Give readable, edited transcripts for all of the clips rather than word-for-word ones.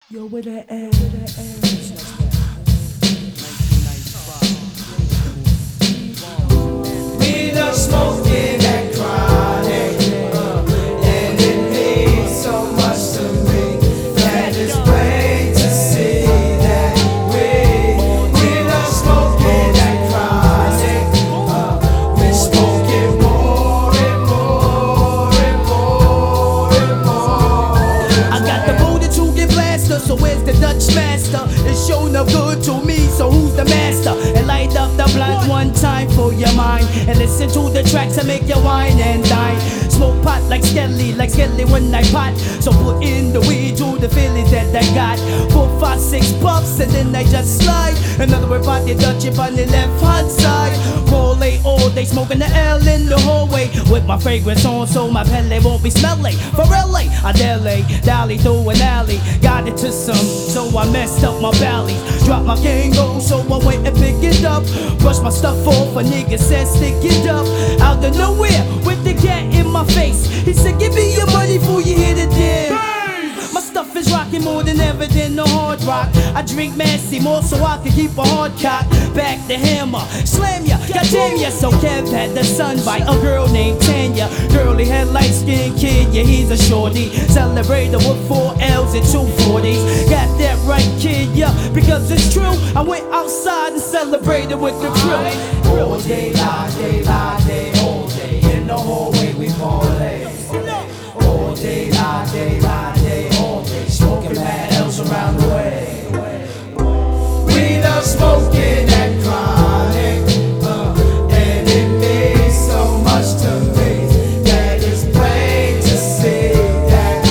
Yo, where the air, where the We love smoking that chronic, and it means so much to me that it's plain to see that we love smoking that chronic. We're smoking more and more and more and more. I got the motor to get blaster, so where's the Dutch master? It's show no good to me, so who's the master? And light up the blunt one time for your mind, and listen to the tracks that make you wine and dine. Smoke pot like Skelly when I pot. So put in the weed to the feelings that I got. 4, 5, 6 puffs and then I just slide. Another word pot the Dutch up on the left hand side. Roll all day smoking the L in the hallway with my fragrance on, so my pellet won't be smelly. For LA, I dally through an alley. Got it to some, so I messed up my belly. Drop my Kango, so I went and pick it up. Brush my stuff off, a nigga said stick it up. Out of nowhere, with the cat in my face. He said, give me your money before you hit it there. My stuff is rocking more than ever than the hard rock. I drink Massey more so I can keep a hard cock. Back the hammer, slam ya, goddamn ya. So Kev had the son by a girl named Tanya. Girly had light skinned kid, yeah he's a shorty. Celebrated with 4 L's and 2 40s. Got that right kid, yeah, because it's true. I went outside and celebrated with the crew. All day, all day, all day, all day. In the hallway we parlay. All day, all day, all day, all day. Smoking mad L's around the way. We love smoking that chronic, and it means so much to me that it's plain to see that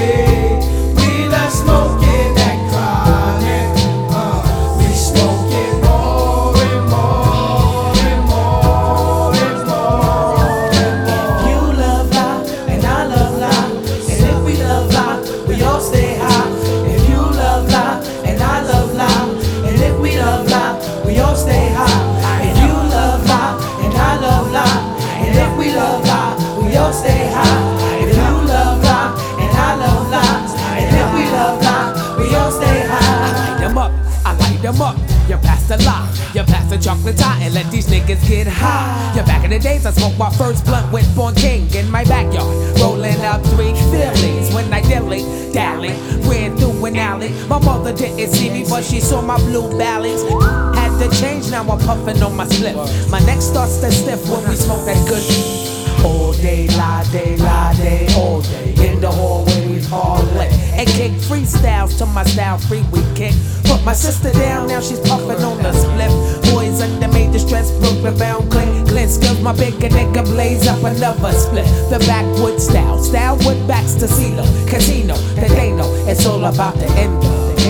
we love smoking that chronic. We smoking more and more and more and more and more. If you love life and I love life, and if we love life, we all stay high. If you love life and I love life, and if we love life, we all stay high. If you love life and I love life, and if we love life, we all stay high. If you love life and I love life, and if we love life, we all stay high. Them up, I light them up. You pass the lie, you pass the chocolate tie and let these niggas get high. Yeah, back in the days I smoked my first blunt with Born King in my backyard, rolling up 3 Phillies when I dally, ran through an alley. My mother didn't see me, but she saw my blue ballots. Had to change, now I'm puffing on my slip. My neck starts to stiff when we smoke that good. All day, all day, all day. In the hallway we parlay and kick freestyles to my style free we kick. Put my sister down, now she's puffing on the split. Boys under major stress, Brooklyn bound clean skills. My bigger nigga blaze up another split. The backwood style with backs to CeeLo, casino that they know it's all about the end.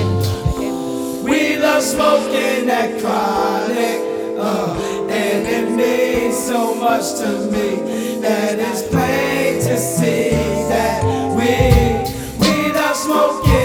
We love smoking that chronic, and it means so much to me that it's plain to see that we love smoking.